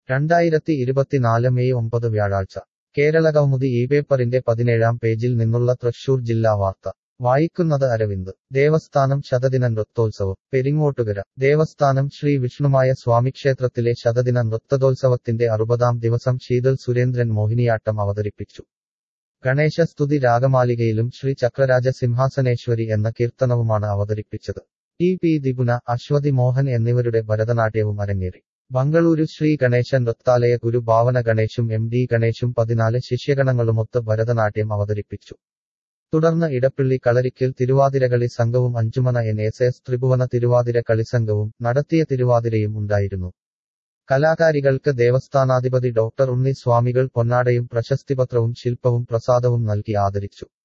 2024 May 9 വ്യാഴാഴ്ച കേരളകൗമുദി ഈ പേപ്പറിന്റെ 17-ാം പേജിൽ നിന്നുള്ള തൃശൂർ ജില്ലാ വാർത്ത വായിക്കുന്നത് അരവിന്ദ് ദേവസ്ഥാനം ശതദിന നൃത്തോത്സവം പെരിങ്ങോട്ടുകര ദേവസ്ഥാനം ശ്രീ വിഷ്ണുമായ സ്വാമിക്ഷേത്രത്തിലെ ശതദിന നൃത്തതോത്സവത്തിന്റെ 60-ാം ദിവസം ശീതൾ സുരേന്ദ്രൻ മോഹിനിയാട്ടം അവതരിപ്പിച്ചു ഗണേശസ്തുതി രാഗമാലികയിലും ശ്രീ ചക്രരാജ സിംഹാസനേശ്വരി എന്ന കീർത്തനവുമാണ് അവതരിപ്പിച്ചത് ടി ദിപുന അശ്വതി മോഹൻ എന്നിവരുടെ ഭരതനാട്യവും അരങ്ങേറി ബംഗളൂരു ശ്രീ ഗണേശ നൃത്താലയ ഗുരു ഭാവന ഗണേശും MD ഗണേശും 14 ശിഷ്യഗണങ്ങളുമൊത്ത് ഭരതനാട്യം അവതരിപ്പിച്ചു തുടർന്ന് ഇടപ്പള്ളി കളരിക്കൽ തിരുവാതിരകളി സംഘവും അഞ്ചുമന NSS ത്രിഭുവന തിരുവാതിര കളിസംഘവും നടത്തിയ തിരുവാതിരയും ഉണ്ടായിരുന്നു കലാകാരികൾക്ക് ദേവസ്ഥാനാധിപതി ഡോക്ടർ ഉണ്ണി സ്വാമികൾ പൊന്നാടയും പ്രശസ്തിപത്രവും ശില്പവും പ്രസാദവും നൽകി ആദരിച്ചു